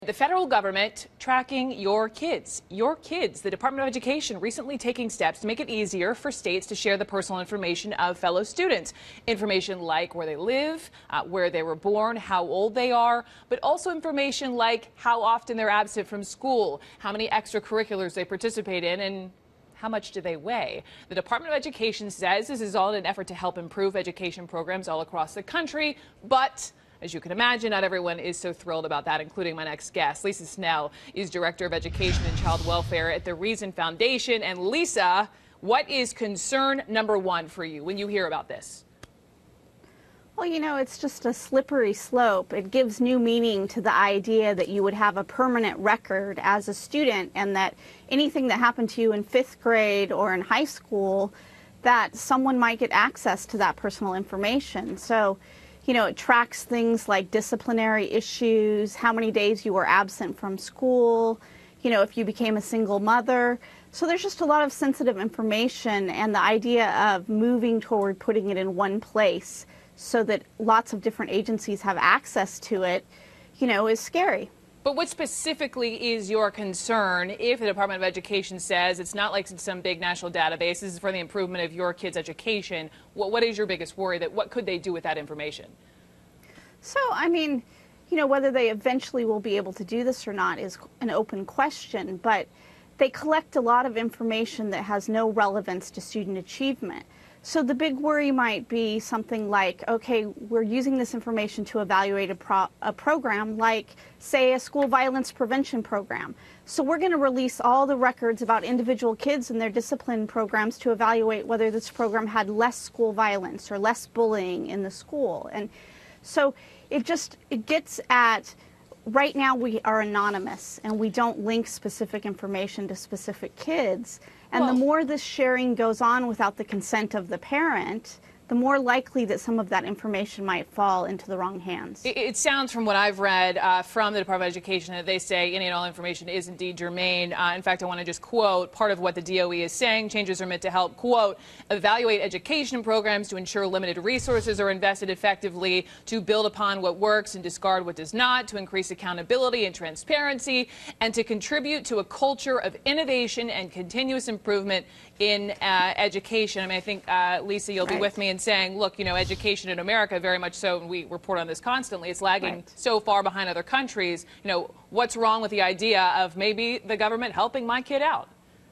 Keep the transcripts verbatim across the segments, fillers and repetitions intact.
The federal government tracking your kids. Your kids. The Department of Education recently taking steps to make it easier for states to share the personal information of fellow students. Information like where they live, uh, where they were born, how old they are, but also information like how often they're absent from school, how many extracurriculars they participate in, and how much do they weigh? The Department of Education says this is all in an effort to help improve education programs all across the country, but as you can imagine, not everyone is so thrilled about that, including my next guest. Lisa Snell is Director of Education and Child Welfare at the Reason Foundation. And Lisa, what is concern number one for you when you hear about this? Well, you know, it's just a slippery slope. It gives new meaning to the idea that you would have a permanent record as a student and that anything that happened to you in fifth grade or in high school, that someone might get access to that personal information. So, you know, it tracks things like disciplinary issues, how many days you were absent from school, you know, if you became a single mother. So there's just a lot of sensitive information, and the idea of moving toward putting it in one place so that lots of different agencies have access to it, you know, is scary. But what specifically is your concern if the Department of Education says it's not like some big national database, this is for the improvement of your kids' education? What, what is your biggest worry? That what could they do with that information? So, I mean, you know, whether they eventually will be able to do this or not is an open question, but they collect a lot of information that has no relevance to student achievement. So the big worry might be something like, okay, we're using this information to evaluate a, pro a program like, say, a school violence prevention program. So we're going to release all the records about individual kids and their discipline programs to evaluate whether this program had less school violence or less bullying in the school. And so it just, it gets at, right now we are anonymous and we don't link specific information to specific kids. And well, the more this sharing goes on without the consent of the parent, the more likely that some of that information might fall into the wrong hands. It, it sounds from what I've read uh, from the Department of Education that they say any and all information is indeed germane. Uh, in fact, I want to just quote part of what the D O E is saying. Changes are meant to help, quote, evaluate education programs to ensure limited resources are invested effectively, to build upon what works and discard what does not, to increase accountability and transparency, and to contribute to a culture of innovation and continuous improvement in uh, education. I mean, I think, uh, Lisa, you'll be right with me in saying, look, you know, education in America, very much so, and we report on this constantly, it's lagging right. so far behind other countries. You know, what's wrong with the idea of maybe the government helping my kid out?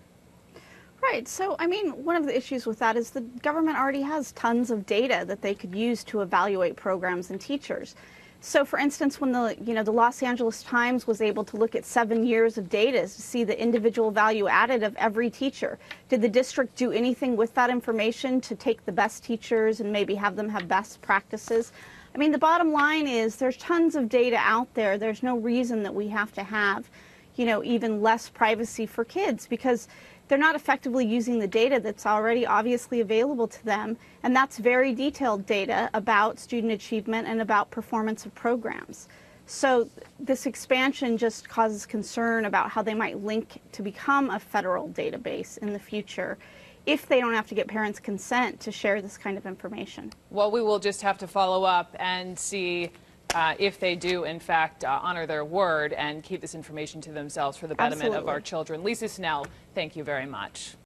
Right. So, I mean, one of the issues with that is the government already has tons of data that they could use to evaluate programs and teachers. So, for instance, when the, you know, the Los Angeles Times was able to look at seven years of data to see the individual value added of every teacher, did the district do anything with that information to take the best teachers and maybe have them have best practices? I mean, the bottom line is there's tons of data out there. There's no reason that we have to have, you know, even less privacy for kids, because they're not effectively using the data that's already obviously available to them, and that's very detailed data about student achievement and about performance of programs. So this expansion just causes concern about how they might link to become a federal database in the future if they don't have to get parents' consent to share this kind of information. Well, we will just have to follow up and see Uh, if they do, in fact, uh, honor their word and keep this information to themselves for the betterment Absolutely. of our children. Lisa Snell, thank you very much.